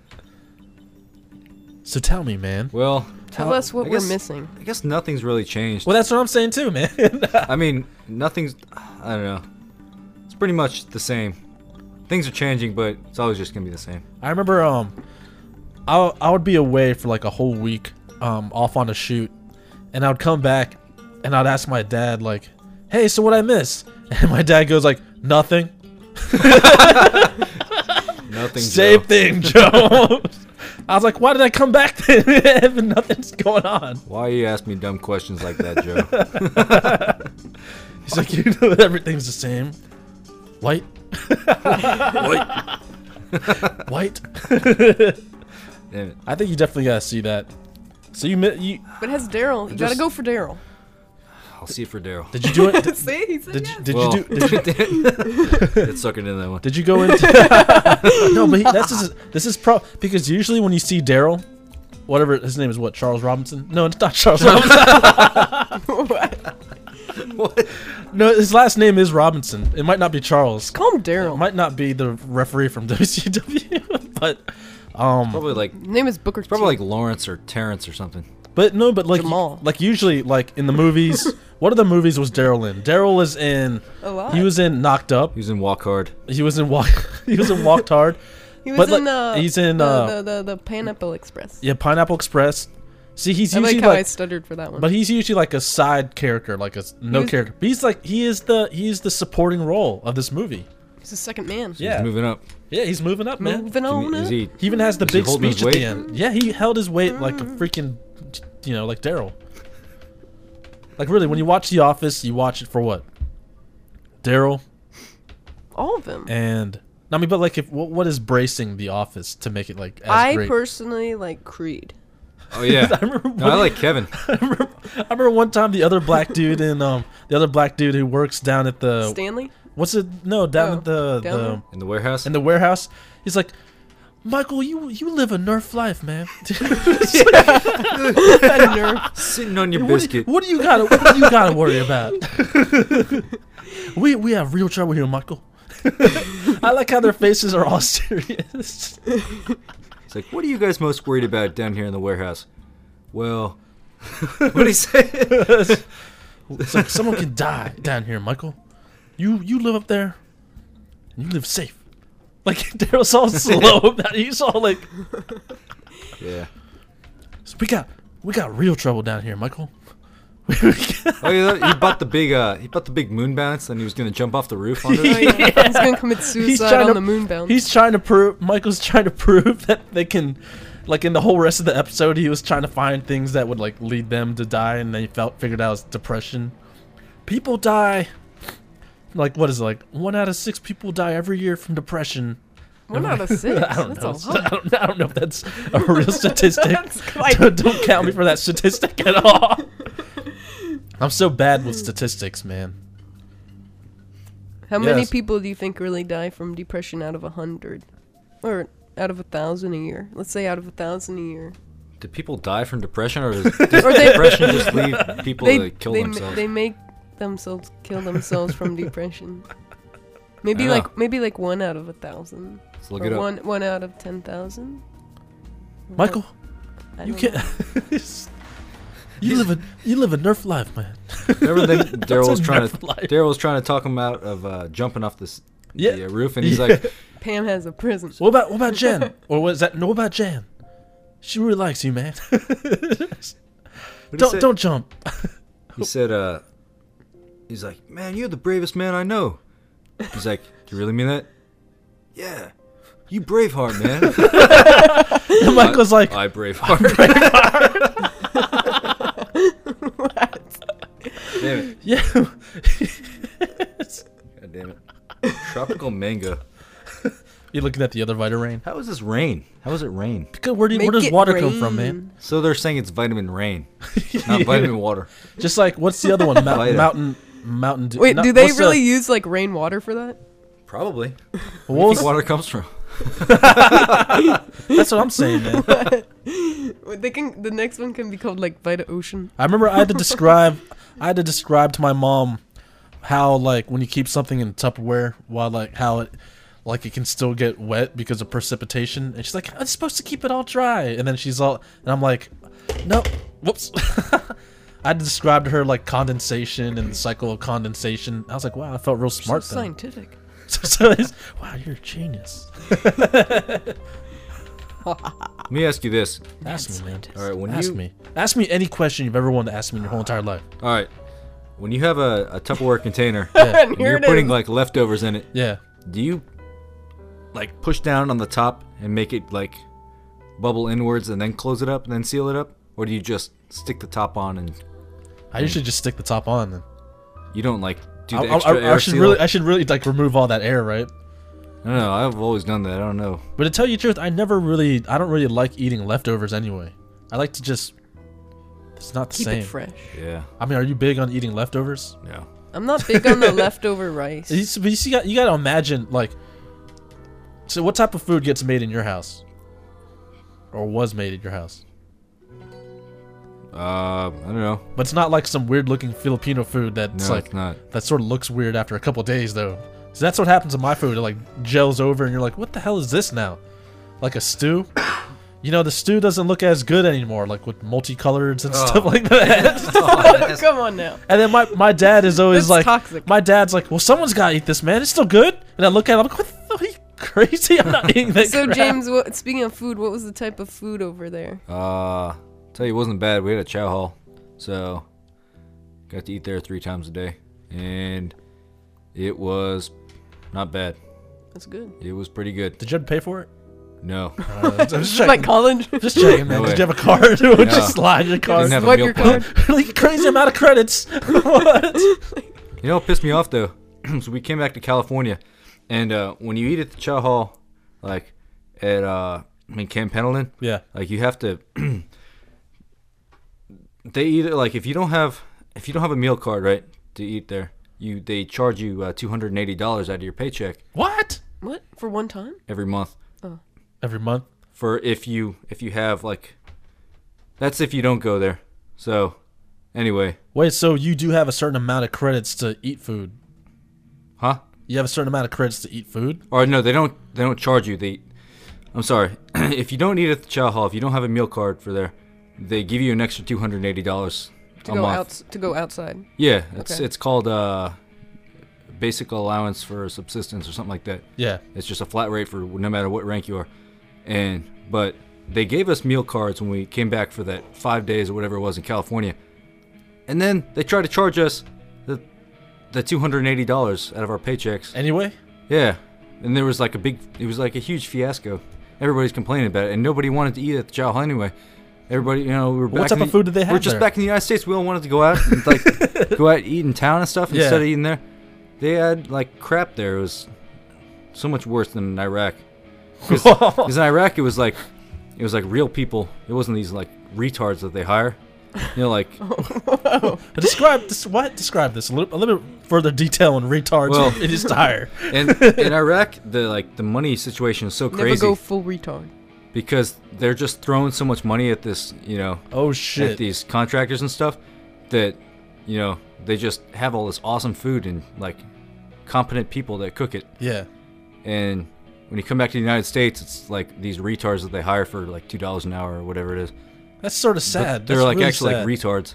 So tell me, man. Well, Tell us what I we're guess- missing. I guess nothing's really changed. Well, that's what I'm saying too, man. I mean, nothing's. I don't know. It's pretty much the same. Things are changing, but it's always just gonna be the same. I remember I would be away for like a whole week off on a shoot, and I would come back and I'd ask my dad like, hey, so what I miss? And my dad goes like, nothing. Nothing. Same Joe. thing, Joe. I was like, why did I come back then if nothing's going on? Why you ask me dumb questions like that, Joe? He's like, you know that everything's the same. White. White. Damn it. I think you definitely gotta see that. So you But it has Daryl. You gotta Just- go for Daryl. I'll see it for Daryl. did you do it? See, he said yes. Did Well, you do? It's sucking in that one. Did you go into? No, but this is because usually when you see Daryl, whatever his name is, what Charles Robinson? No, it's not Charles Robinson. What? No, his last name is Robinson. It might not be Charles. Call him It Daryl. might not be the referee from WCW, but Probably like His name is Booker T. probably like Lawrence or Terrence or something. but like Jamal. like usually like in the movies. What other movies was Daryl in? Daryl was in. A lot. He was in Knocked Up. He was in Walk Hard. He was in Walked Hard. He was but, in like, he's in, the Pineapple Express. Yeah, Pineapple Express. See, he's I usually like how I like, stuttered for that one. but he's usually like a side character, like a no was- character. But he is the supporting role of this movie. He's the second man. Yeah, He's moving up. yeah, he's moving up, man. Moving on Is up. he? He even has the Is he big holding his speech at the weight? end. Yeah, he held his weight like a freaking, like Daryl. Like really, when you watch The Office, you watch it for what? Daryl All of them. and I mean, but like, what is bracing The Office to make it like as I great? personally like Creed. Oh yeah. I remember No, I like Kevin. I remember one time the other black dude who works down at the Stanley? what's it? No, down Oh, at the down there? In the warehouse. in the warehouse. He's like, Michael, you live a Nerf life, man. That nerve. Sitting on your biscuit. What do you gotta worry about? we have real trouble here, Michael. I like how their faces are all serious. It's like, what are you guys most worried about down here in the warehouse? Well, what do you say? It's like someone can die down here, Michael. You live up there, and you live safe. Like Daryl's all slow about it. He's all like, Yeah. so we got real trouble down here, Michael. Oh yeah, he bought the big moon bounce, and he was gonna jump off the roof onto Oh, it. yeah. He's gonna commit suicide on the moon bounce. Michael's trying to prove that they can, like in the whole rest of the episode, he was trying to find things that would like lead them to die, and they figured out it was depression. People die. like what is it, like 1 out of 6 people die every year from depression. 1 out of 6. I don't That's know. a lot. I don't know if that's a real statistic. That's quite- Don't count me for that statistic at all. I'm so bad with statistics, man. How many Yes. people do you think really die from depression out of 100? Or out of 1,000 a year? Let's say out of 1,000 a year. Do people die from depression, or does Or they- depression just leave people to kill themselves? They make themselves kill themselves from depression. Maybe I know. like 1 out of 1,000. Let's look Or it up. one out of 10,000. Michael, I you don't can't. know. you live a Nerf life, man. Remember then Daryl was a trying Nerf to life. talk him out of jumping off the roof, and he's Yeah. like, Pam has a prison. What about Jen? Or what is that? No, what about Jan? She really likes you, man. don't jump. He said, he's like, man, you're the bravest man I know. He's like, do you really mean that? Yeah. You Braveheart, man. And Michael's like, I Braveheart. Damn it. yeah. God damn it. Tropical mango. You're looking at the other Vita Rain. How is this rain? How is it rain? Because where Make does it water come from, rain. man? So they're saying it's vitamin rain, not vitamin water. Just like what's the other one? Vita. Mountain Dew. Wait, No, do they what's the- really use like rainwater for that? Probably. what Where was- water comes from? That's what I'm saying, man. They can. The next one can be called like Vita Ocean. I remember I had to describe to my mom how like when you keep something in Tupperware, while like how it like it can still get wet because of precipitation, and she's like, "I'm supposed to keep it all dry," and then she's all, and I'm like, "No, whoops." I had to describe to her like condensation and the cycle of condensation. I was like, "Wow, I felt real smart So then." scientific. So it's, wow, you're a genius. Let me ask you this. Ask me, man. All right, when Ask you me. Ask me any question you've ever wanted to ask me in your whole entire life. all right, when you have a Tupperware container Yeah. And and here you're it putting is. like leftovers in it, Yeah. do you like push down on the top and make it like bubble inwards and then close it up and then seal it up, or do you just stick the top on and I usually just stick the top on. Then. you don't like do the extra I air should seal? really, I should really like remove all that air, right? I don't know. I've always done that. I don't know. But to tell you the truth, I don't really like eating leftovers anyway. I like to just, it's not the Keep same. it fresh. Yeah. I mean, are you big on eating leftovers? No. I'm not big on the leftover rice. But you gotta imagine, like, so what type of food gets made in your house? Or was made in your house? I don't know. But it's not like some weird looking Filipino food that's No, like, it's not. that sort of looks weird after a couple of days though. So that's what happens to my food. It like gels over and you're like, what the hell is this now? Like a stew? You know, the stew doesn't look as good anymore, like with multicolors and stuff like that. Come on now. And then my dad is always That's like, toxic. my dad's like, well, someone's got to eat this, man. It's still good. And I look at him, I'm like, what the, are you crazy? I'm not eating that So crap. James, speaking of food, what was the type of food over there? Tell you, it wasn't bad. We had a chow hall, so got to eat there 3 times a day, and it was not bad. That's good. It was pretty good. Did you have to pay for it? No, I'm just checking. Like college. Just checking, man. No Did way. you have a card? Or No. just slide your card? Didn't have a Swipe meal your plan. card. Like crazy amount of credits. What? You know what pissed me off though? So we came back to California, and when you eat at the chow hall, like at Camp Pendleton, Yeah. like you have to. They either like if you don't have a meal card, right, to eat there, they charge you $280 out of your paycheck What? What? For one time? every month. Every month? For if you have like, that's if you don't go there. So anyway, Wait, so you do have a certain amount of credits to eat food? huh? You have a certain amount of credits to eat food? Or no, they don't charge you. I'm sorry. If you don't eat at the chow hall, if you don't have a meal card for there, they give you an extra $280 To a go month. to go outside. Yeah, Okay. it's called basic allowance for subsistence or something like that. Yeah. It's just a flat rate for no matter what rank you are. But they gave us meal cards when we came back for that 5 days or whatever it was in California. And then they tried to charge us the $280 out of our paychecks. Anyway? Yeah. And there was like it was like a huge fiasco. Everybody's complaining about it, and nobody wanted to eat at the chow hall anyway. Everybody, we were back What type in of food did they have We're just there? back in the United States. We all wanted to go out and like go out and eat in town and stuff instead of eating there. they had like crap there. It was so much worse than in Iraq. Because in Iraq it was like real people. It wasn't these like retards that they hire. You know, like describe this. What? Describe this a little bit further detail on retards. Well, it is dire. And in Iraq, the money situation is so crazy. Never go full retard. Because they're just throwing so much money at this, you know. Oh shit! At these contractors and stuff, that, you know, they just have all this awesome food and like competent people that cook it. Yeah. And when you come back to the United States, it's like these retards that they hire for like $2 an hour or whatever it is. That's sort of sad. But they're That's like really actually sad. like retards.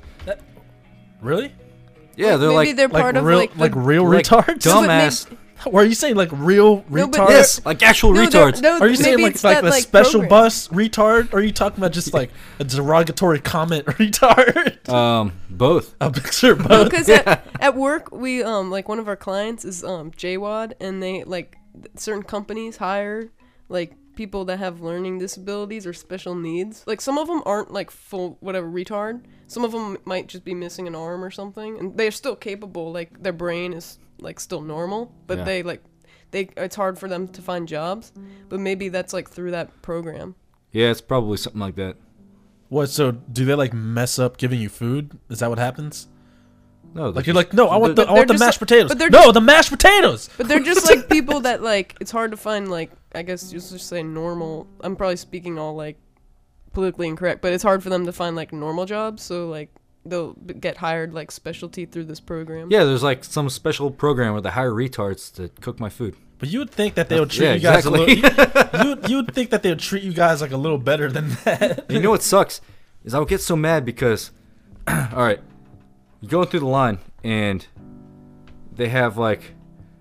Really? Yeah, they're Maybe like they're part of real, like the, real like retards. dumbass. Were you saying like real No, but retards? Yes, like actual No, retards. no, Are you saying maybe like it's like that, a special program. bus retard? Or are you talking about just like a derogatory comment retard? Both. I'm sure both. Because at work we like one of our clients is JWAD, and they like certain companies hire like people that have learning disabilities or special needs. Like some of them aren't like full whatever retard. Some of them might just be missing an arm or something, and they're still capable. Like their brain is like still normal, but Yeah. they it's hard for them to find jobs. But maybe that's like through that program. Yeah, it's probably something like that. What? So do they like mess up giving you food? Is that what happens? No, Like you're like, no, I want the they're mashed just- potatoes. but they're No, just- the mashed potatoes. But they're just like people that like it's hard to find like I guess just say normal. I'm probably speaking all like politically incorrect, but it's hard for them to find like normal jobs. So like they'll get hired like specialty through this program. Yeah, there's like some special program where they hire retards to cook my food. But you would think that they would treat Yeah, you guys exactly. a little. you would think that they would treat you guys like a little better than that. And you know what sucks is I would get so mad because, all right, you go through the line and they have like.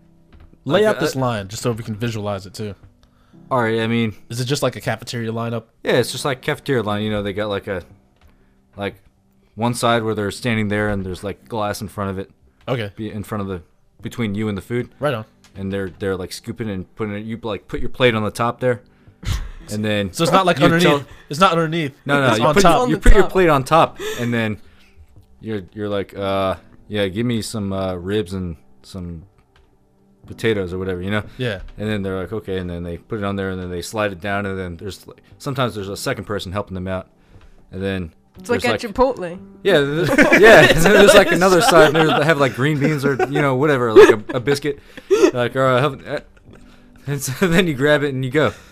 Lay like, out this line just so we can visualize it too. All right, I mean, Is it just like a cafeteria lineup? yeah, it's just like cafeteria line. You know, they got like one side where they're standing there and there's like glass in front of it, Okay, in front of between you and the food, right on. and they're like scooping and putting it. You like put your plate on the top there, and then So it's not like you underneath. tell- It's not underneath. No, It's you on put, top. On you the put your top. plate on top, and then you're like, yeah, give me some ribs and some potatoes or whatever, you know. Yeah. And then they're like, okay, and then they put it on there, and then they slide it down, and then there's like, sometimes there's a second person helping them out, and then It's like there's at Chipotle. yeah, yeah. And then there's like another side. They have like green beans or whatever, like a biscuit. Like, all right, and so then you grab it and you go.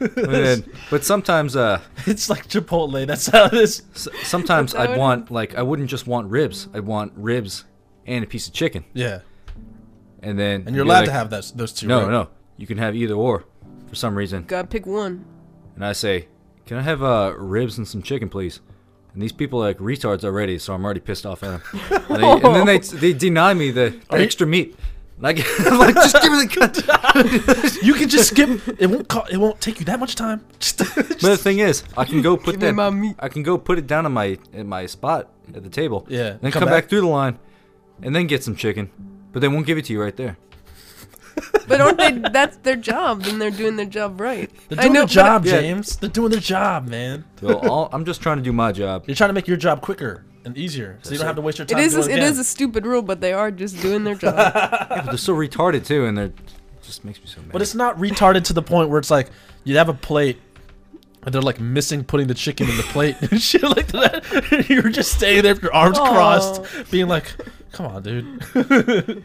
But sometimes It's like Chipotle. That's how it is. sometimes That's how I'd it want like I wouldn't just want ribs. I'd want ribs and a piece of chicken. Yeah. And then And you're be allowed like, to have those two. No, right? no. You can have either or for some reason. Gotta pick one. And I say, can I have ribs and some chicken, please? And these people are like retards already, so I'm already pissed off at them. And then they deny me the Are you- extra meat. Like, I'm like, just give me the cut. You can just skip. It won't take you that much time. But the thing is, I can go put Give me my meat. I can go put it down in my spot at the table. Yeah, Then come come back back. through the line, and then get some chicken. But they won't give it to you right there. But aren't they? That's their job. Then they're doing their job right. They're doing their but- job, yeah. James. They're doing their job, man. So I'm just trying to do my job. You're trying to make your job quicker and easier, so you don't have to waste your It time. is. doing It again. is a stupid rule, but they are just doing their job. Yeah, but they're so retarded too, and they're just makes me so mad. But it's not retarded to the point where it's like you have a plate and they're like missing putting the chicken in the plate and shit like that. You're just staying there with your arms Aw. crossed, being like, "Come on, dude."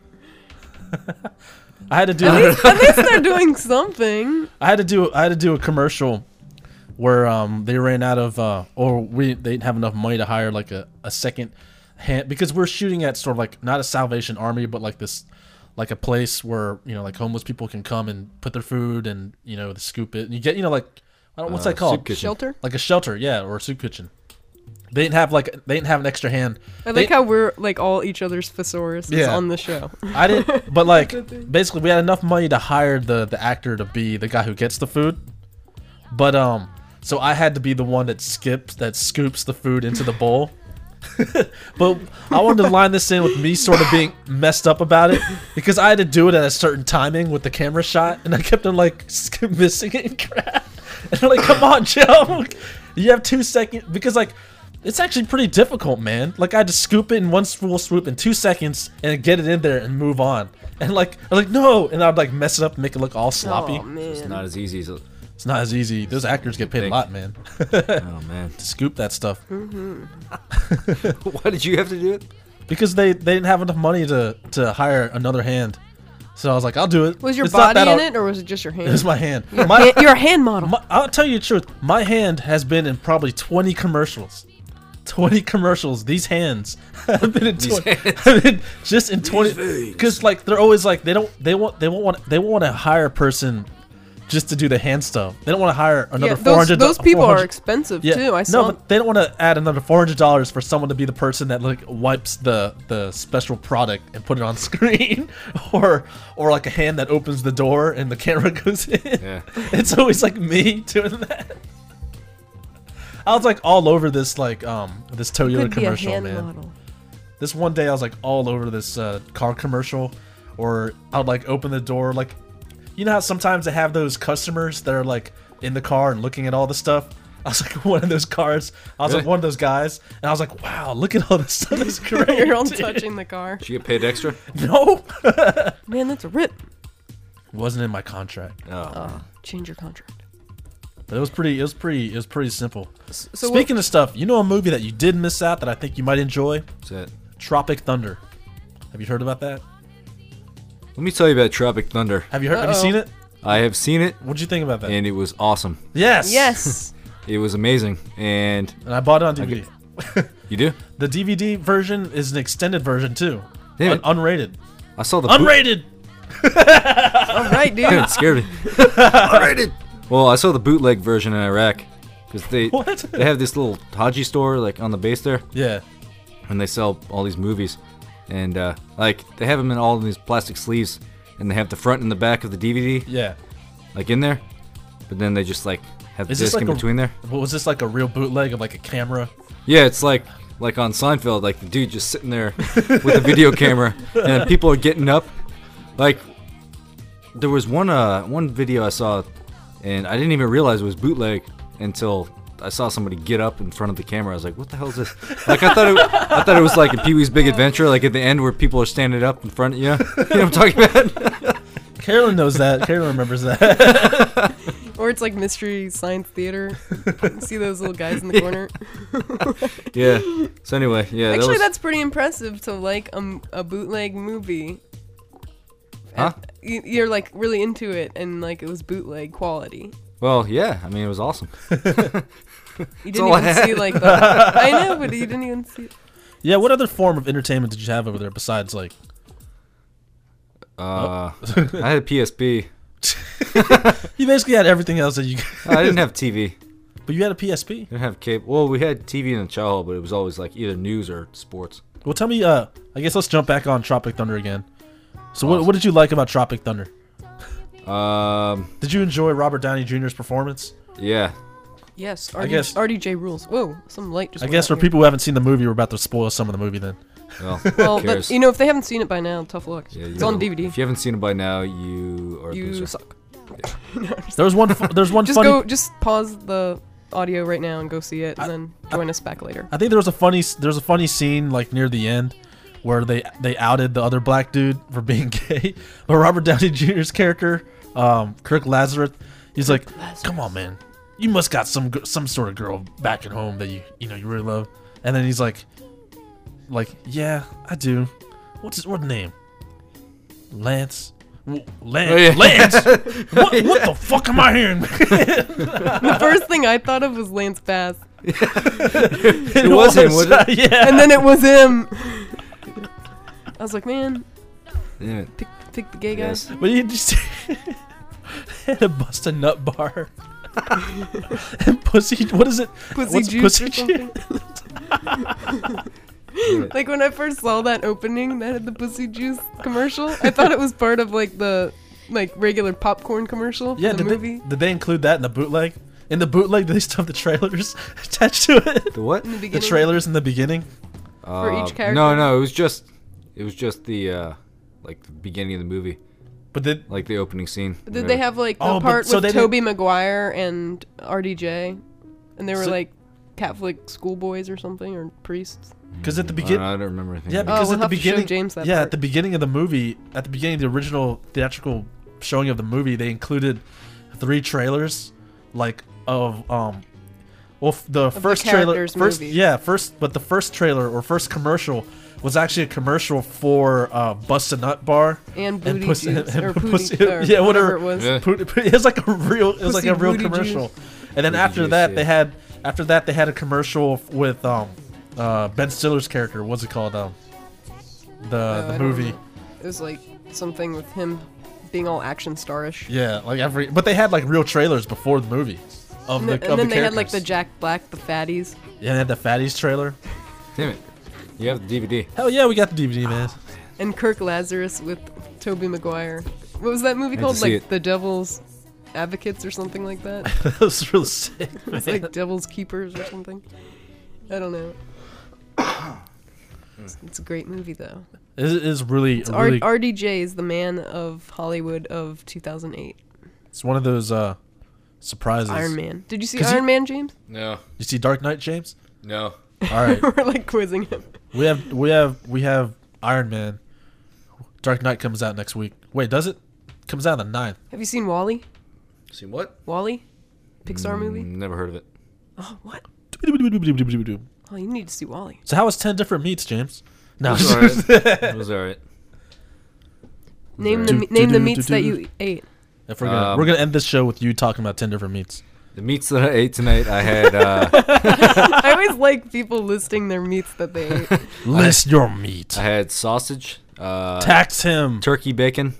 I had to do. At least they're doing something. I had to do a commercial where they ran out of they didn't have enough money to hire like a second hand, because we're shooting at sort of like not a Salvation Army, but like this, like a place where like homeless people can come and put their food and they scoop it and you get like I don't what's that called, soup kitchen. Shelter. like a shelter, yeah, or a soup kitchen. They didn't have an extra hand. I like how we're like all each other's thesaurus Yeah. on the show. I didn't, but like basically we had enough money to hire the actor to be the guy who gets the food, but so I had to be the one that scoops the food into the bowl. But I wanted to line this in with me sort of being messed up about it, because I had to do it at a certain timing with the camera shot, and I kept on like missing it and crap. And they're like, "Come on, Joe, you have 2 seconds," because like It's actually pretty difficult, man. Like I had to scoop it in one full swoop in 2 seconds and get it in there and move on. And like, I'm like no, and I'd like mess it up and make it look all sloppy. Oh man. It's not as easy as It's not as easy. Those actors get paid a lot, man. oh man. To scoop that stuff. Why did you have to do it? Because they didn't have enough money to hire another hand. So I was like, I'll do it. Was your It's not body that in I'll- it, or was it just your hand? It was my hand. You're a hand model. I'll tell you the truth. My hand has been in probably 20 commercials. 20 commercials. These hands have been in 20. Have been just in 20. Because like they're always like they won't want to hire a person just to do the hand stuff. They don't want to hire another $400. Those people are 400 expensive Yeah. too. I saw. No, but they don't want to add another $400 for someone to be the person that like wipes the special product and put it on screen, or like a hand that opens the door and the camera goes in. Yeah. It's always like me doing that. I was like all over this like this Toyota Could be a commercial, hand man. model. This one day I was like all over this car commercial, or I'd like open the door like, you know how sometimes they have those customers that are like in the car and looking at all the stuff. I was like one of those cars. I was like Really? one of those guys, and I was like, wow, look at all this stuff. It's great. You're all dude. touching the car. Did you get paid extra? No, Man, that's a rip. wasn't in my contract, Oh. Change your contract. but it was pretty simple. So Speaking of stuff, you know a movie that you did miss out that I think you might enjoy? What's that? Tropic Thunder. Have you heard about that? Let me tell you about Tropic Thunder. Have you heard? Have you Uh-oh. seen it? I have seen it, What'd you think about that? and it was awesome. Yes. yes. It was amazing. And And I bought it on DVD. you do? The DVD version is an extended version too. Damn it. Unrated. I saw the Unrated. All right, dude. It scared me. Unrated. Well, I saw the bootleg version in Iraq because What? they have this little Haji store like on the base there, Yeah. and they sell all these movies, and like they have them in all of these plastic sleeves, and they have the front and the back of the DVD Yeah. like in there, but then they just like have the Is this disc like in a- between there. What was this, like a real bootleg of like a camera? Yeah, it's like on Seinfeld, like the dude just sitting there with a video camera, and people are getting up. Like there was one video I saw, and I didn't even realize it was bootleg until I saw somebody get up in front of the camera. I was like, "What the hell is this?" Like I thought it was like a Pee-wee's Big Adventure, like at the end where people are standing up in front. You know what I'm talking about? Carolyn knows that. Carolyn remembers that. Or it's like Mystery Science Theater. You see those little guys in the corner? Yeah. So anyway, yeah. Actually, that was, that's pretty impressive to like a bootleg movie. Huh? You're like really into it, and like it was bootleg quality. well, yeah. I mean, it was awesome. You didn't all I even see had. like the. I know, but you didn't even see. Yeah. What other form of entertainment did you have over there besides like? I had a PSP. You basically had everything else that you. I didn't have TV. But you had a PSP. Didn't have cable. Well, we had TV in the chow hall, but it was always like either news or sports. Well, tell me. I guess let's jump back on Tropic Thunder again. So Awesome. what did you like about Tropic Thunder? Um, Did you enjoy Robert Downey Jr.'s performance? yeah. Yes, guess- RDJ rules. Whoa, some light just. I went guess for out here. people who haven't seen the movie, we're about to spoil some of the movie then. Well, Well, who cares? but, you know, if they haven't seen it by now, tough luck. Yeah, It's on DVD. If you haven't seen it by now, you are a You loser. suck. There's one. There's one Just funny. just pause the audio right now and go see it, and then join us back later. I think there was a funny scene like near the end where they outed the other black dude for being gay. But Robert Downey Jr.'s character, Kirk Lazarus, he's like, "Come on, man, you must got some sort of girl back at home that you really love." And then he's like, "Yeah, I do. What's name? Lance." Lance, Oh, yeah. Lance, what the fuck am I hearing? The first thing I thought of was Lance Bass, It was him, wasn't it? Yeah. and then it was him. I was like, man, Damn it. pick the gay guy. Yes. But you just had a bust a nut bar and pussy. What is it? Pussy What's juice pussy or something. Like when I first saw that opening that had the pussy juice commercial, I thought it was part of like the regular popcorn commercial for Yeah, the movie. did they include that in the bootleg? In the bootleg, did they still have the trailers attached to it? The what? In the The beginning. trailers in the beginning. For each character? No, it was just the like the beginning of the movie, But did like the opening scene. But did they have like the Oh, but part so with they Tobey Maguire and RDJ, and they were So- like Catholic schoolboys or something, or priests. Because at the I beginning, don't remember anything. yeah, about because we'll at the have to show beginning, James that yeah, part. at the beginning of the movie, at the beginning of the original theatrical showing of the movie, they included 3 trailers, like of the first trailer, but the first trailer or first commercial was actually a commercial for Bust a Nut Bar And booty Pussy- juice, and or Pussy- booty, or yeah, whatever. it was. Yeah. It was like a real Pussy booty commercial. And then Booty after juice, that, yeah. they had a commercial with Ben Stiller's character. What's it called? I The don't movie. know. It was like something with him being all action starish. Yeah, like but they had like real trailers before the movie. And then they had like the Jack Black, the fatties. Yeah, they had the Fatties trailer. Damn it. You have the DVD. Hell yeah, we got the DVD, man. And Kirk Lazarus with Tobey Maguire. What was that movie I had called? to see Like it. The Devil's Advocates or something like that? That was real sick. It's like Devil's Keepers or something. I don't know. It's a great movie though. It is really, It's really. RDJ is the man of Hollywood of 2008. It's one of those surprises. Iron Man. Did you see 'Cause he- Iron Man, James? No. You see Dark Knight, James? No. All right. We're like quizzing him. We have Iron Man. Dark Knight comes out next week. Wait, does it? Comes out on the 9th. Have you seen Wall-E? See what? Wall-E? Pixar movie? Never heard of it. Oh, what? So Oh, you need to see Wall-E. how was 10 different meats, James? No. It was alright. It was alright. Name Do- the meats that you ate. If we're gonna end this show with you talking about 10 different meats. The meats that I ate tonight, I had I always like people listing their meats that they ate. List your meat. I had sausage, Tax him. turkey bacon,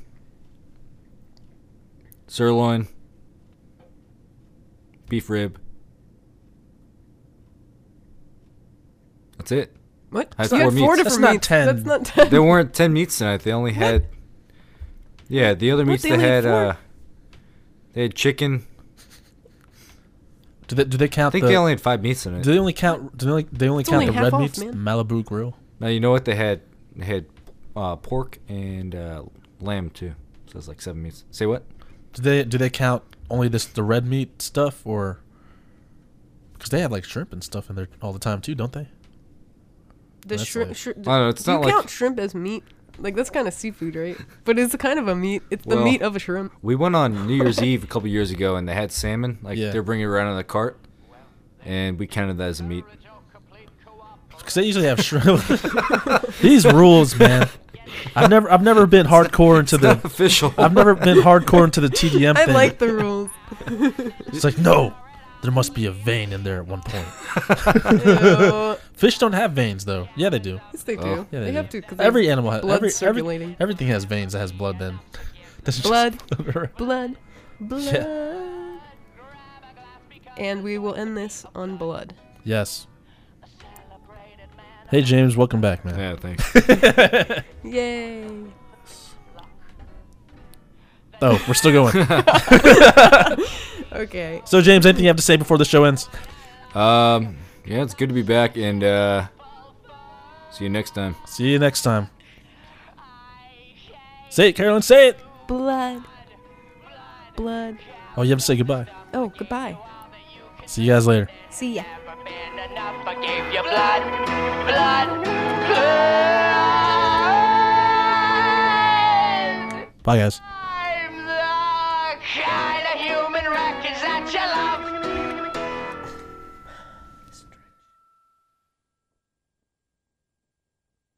sirloin, beef rib. That's it. What? I had You four had four meats. different That's not meats. 10. That's not 10. There weren't 10 meats tonight. They only had. Yeah, the other meats They they only had had. four? They had chicken. Do they I count think the? they only had 5 meats in it. Do they only count? They only It's count only the half red off, meats? man. Malibu Grill. Now you know what they had. They had pork and lamb too. So it's like 7 meats. Say what? Do they count only the red meat stuff, or because they have like shrimp and stuff in there all the time too, don't they? The That's shrimp. like- shrimp I don't know, it's do you not like- count shrimp as meat? Like that's kind of seafood, right? But it's kind of a meat. It's the Well- meat of a shrimp. We went on New Year's Eve a couple years ago and they had salmon. Like Yeah. they're bringing it around in a cart, and we counted that as a meat. Because they usually have shrimp. These rules, man. I've never been hardcore into the. Official. I've never been hardcore into the TDM I thing. like the rules. It's like, no, there must be a vein in there at one point. Ew. Fish don't have veins though. Yeah, they do. Yes, they do. Oh. Yeah, they do. have to. 'Cause Every animal has blood circulating. everything has veins that has blood. Then This is Blood. just- blood, blood. Yeah. And we will end this on blood. Yes. Hey James, welcome back, man. Yeah, thanks. Yay. Oh, we're still going. Okay. So James, anything you have to say before the show ends? Yeah, it's good to be back, and see you next time. See you next time. Say it, Carolyn. Say it. Blood. Blood. Oh, you have to say goodbye. Oh, goodbye. See you guys later. See ya. I gave you blood, blood, blood. Bye, guys.